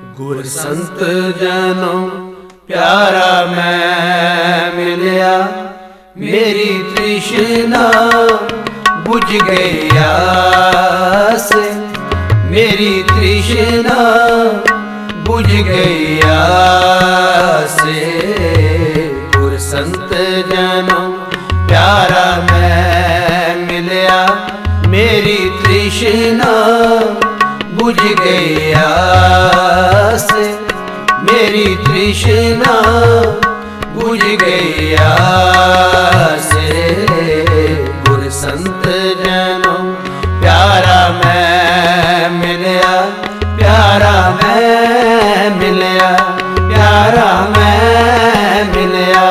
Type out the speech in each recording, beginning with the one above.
ਗੁਰ ਸੰਤ ਜਨੋ ਪਿਆਰਾ ਮੈਂ ਮਿਲਿਆ, ਮੇਰੀ ਤ੍ਰਿਸ਼ਨਾ ਬੁਝ ਗਈ ਆਸ, ਮੇਰੀ ਤ੍ਰਿਸ਼ਨਾ ਬੁਝ ਗਈ ਆਸ। ਗੁਰ ਸੰਤ ਜਨੋ ਪਿਆਰਾ ਮੈਂ ਮਿਲਿਆ, ਮੇਰੀ ਤ੍ਰਿਸ਼ਨਾ ਬੁਝ ਗਈ ਆਸ, ਮੇਰੀ ਤ੍ਰਿਸ਼ਨਾ ਬੁਝ ਗਈ ਆਸ। ਗੁਰ ਸੰਤ ਜਨੋ ਪਿਆਰਾ ਮੈਂ ਮਿਲਿਆ, ਪਿਆਰਾ ਮੈਂ ਮਿਲਿਆ, ਪਿਆਰਾ ਮੈਂ ਮਿਲਿਆ।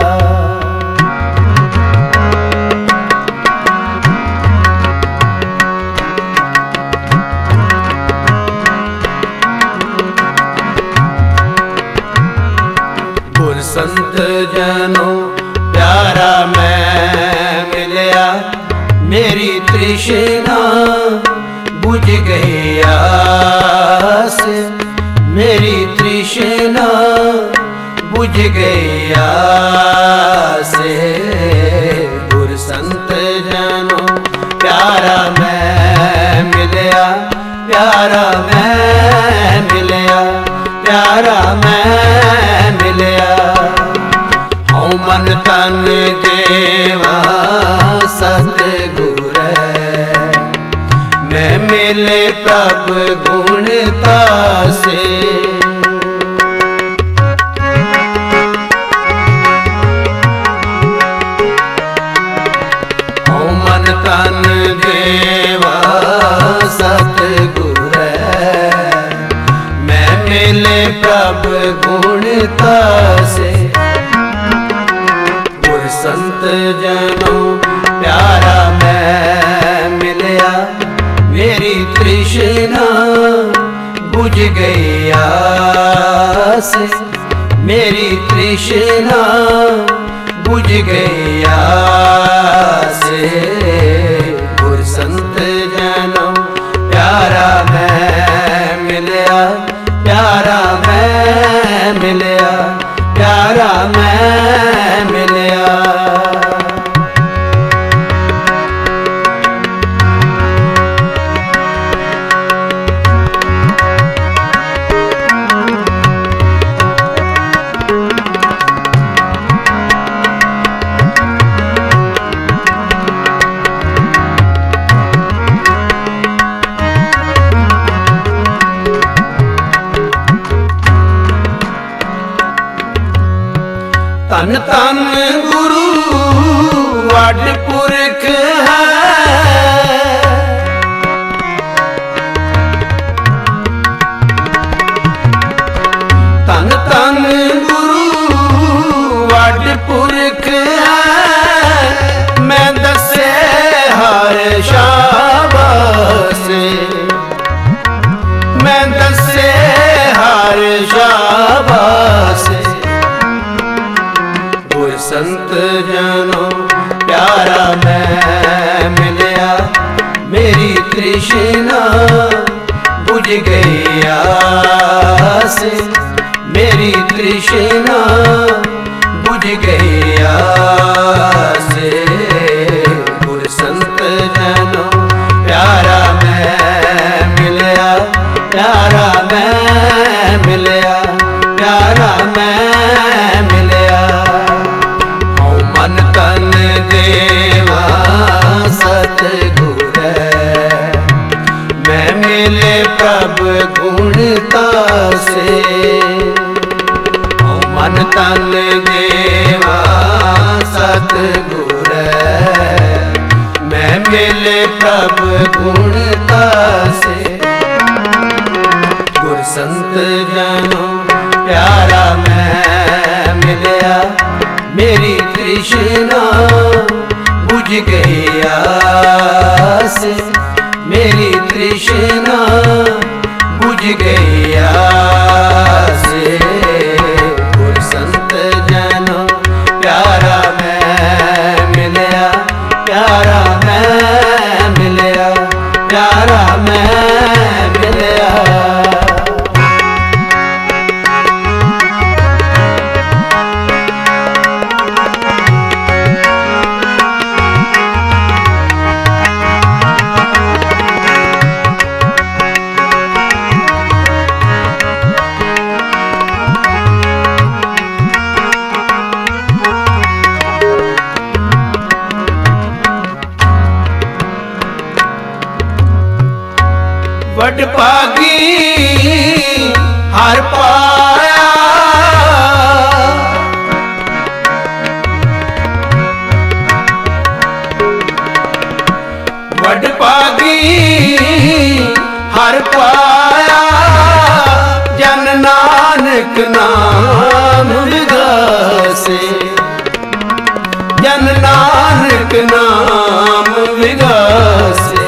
ਗੁਰ ਸੰਤ ਜਨੋ ਪਿਆਰਾ ਮੈਂ ਮਿਲਿਆ, ਮੇਰੀ ਤ੍ਰਿਸ਼ਨਾ ਬੁਝ ਗਈ ਆਸ, ਮੇਰੀ ਤ੍ਰਿਸ਼ਨਾ ਬੁਝ ਗਈ ਆਸ। ਗੁਰ ਸੰਤ ਜਨੋ ਪਿਆਰਾ ਮੈਂ ਮਿਲਿਆ, ਪਿਆਰਾ ਮੈਂ ਮਿਲਿਆ, ਪਿਆਰਾ ਮੈਂ ਮਿਲਿਆ। ਹਉ ਮਨ ਤਨ ਦੇਵਾ ਸਤਿਗੁਰ, ਮੈਂ ਮਿਲੇ ਪ੍ਰਭ ਗੁਣ ਤਾਸੇ। ਹਉ ਮਨ ਤਨ ਦੇਵਾ ਸਤਿਗੁਰ, ਮੈਂ ਮਿਲੇ ਪ੍ਰਭ ਗੁਣ ਤਾਸੇ। ਗੁਰ ਸੰਤ ਜਨੋ ਪਿਆਰਾ ਮੈਂ ਮਿਲਿਆ, ਮੇਰੀ ਤ੍ਰਿਸ਼ਨਾ ਬੁਝ ਗਈ ਆਸ, ਮੇਰੀ ਤ੍ਰਿਸ਼ਨਾ ਬੁਝ ਗਈ ਆਸ। ਗੁਰ ਸੰਤ ਜਨੋ ਪਿਆਰਾ ਮੈਂ ਮਿਲਿਆ, ਪਿਆਰਾ ਮੈਂ ਮਿਲਿਆ, ਪਿਆਰਾ ਮੈਂ ਮਿਲਿਆ। ਧੰਨ ਧੰਨ ਗੁਰੂ ਵੱਡ ਪੁਰਖ ਹੈ, ਧੰਨ ਧੰਨ ਗੁਰੂ ਵੱਡ ਪੁਰਖ ਹੈ। ਮੈਂ ਦੱਸੇ ਹਰ ਸ਼ਾਬਾਸ਼, ਮੈਂ ਦੱਸੇ ਹਰ ਸ਼ਾਬਾਸ਼। ਗੁਰ ਸੰਤ ਜਨੋ ਪਿਆਰਾ ਮੈਂ ਮਿਲਿਆ, ਮੇਰੀ ਤ੍ਰਿਸ਼ਨਾ ਬੁਝ ਗਈ ਆਸ, ਮੇਰੀ ਤ੍ਰਿਸ਼ਨਾ ਬੁਝ ਗਈ ਆਸ। ਗੁਰ ਸੰਤ ਜਨੋ ਪਿਆਰਾ ਮੈਂ ਮਿਲਿਆ, ਪਿਆਰਾ ਮੈਂ ਮਿਲਿਆ, ਪਿਆਰਾ ਮੈਂ ਮਿਲਿਆ। ਮਨ ਤਨ ਦੇਵਾ ਸਤਿਗੁਰ, ਮੈਂ ਮਿਲੇ ਪ੍ਰਭ ਗੁਣ ਤਾਸੇ। ਮਨ ਤਨ ਦੇਵਾ ਸਤਿਗੁਰ, ਮੈਂ ਮਿਲੇ ਪ੍ਰਭ ਗੁਣ ਤਾਸੇ। ਗੁਰ ਸੰਤ ਜਨੋ ਪਿਆਰਾ ਮੈਂ ਮਿਲਿਆ, ਮੇਰੀ ਤ੍ਰਿਸ਼ਨਾ ਬੁਝ ਗਈ ਆਸ, ਮੇਰੀ ਤ੍ਰਿਸ਼ਨਾ ਬੁਝ ਗਈ ਆਸ। ਗੁਰ ਸੰਤ ਜਨੋ ਪਿਆਰਾ ਮੈਂ ਮਿਲਿਆ, ਪਿਆਰਾ ਮੈਂ ਮਿਲਿਆ, ਪਿਆਰਾ ਮੈਂ ਮਿਲਿਆ। वड भागी हर पाया, वड भागी हर पाया, जन नानक नाम विगासे, जन नानक नाम विगासे।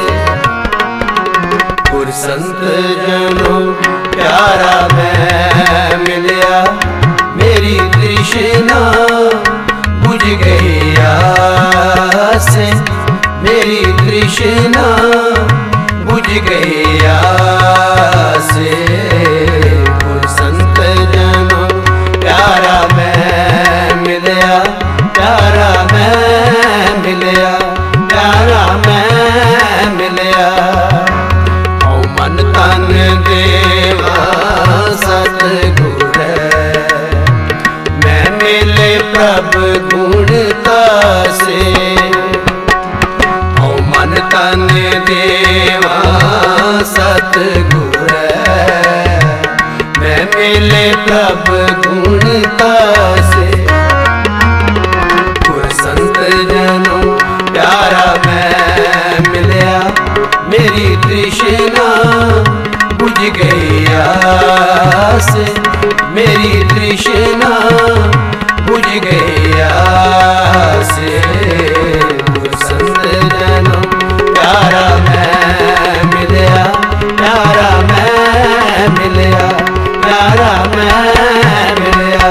गुर संत जनों प्यारा मैं मिलया, मेरी तृष्णा बुझ गई आसे, मेरी तृष्णा बुझ गई आसे। गुर संत जनों प्यारा मैं मिलया, प्यारा मैं मिलया, प्यारा मैं मिलया। औ मन तन देवा सतगुर, मैं मिले प्रभ गुण तासे। औ मन तन देवा सतगुर, मैं मिले प्रभ गुण तासे। गुर संत जनों प्यारा मैं मिलया, मेरी तृष्णा बुझ गई आसे, मेरी तृष्णा बुझ गई आसे। गुर संत जनों प्यारा मैं मिलया, प्यारा मैं मिलया, प्यारा मैं मिलया।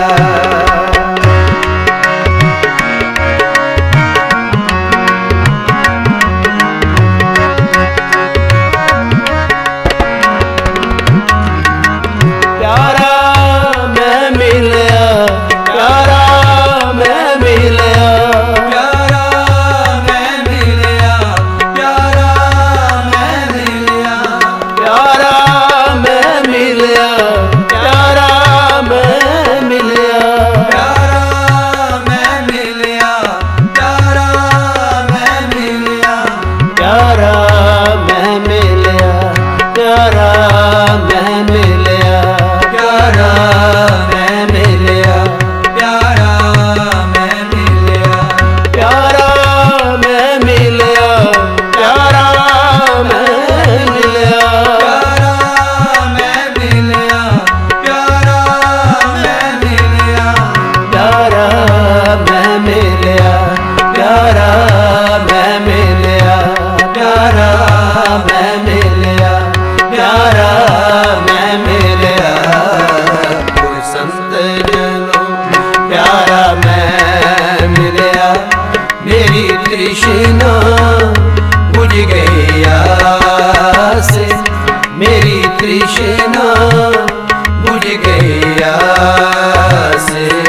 तृष्णा बुझ गई आसे, मेरी तृष्णा बुझ गई आसे।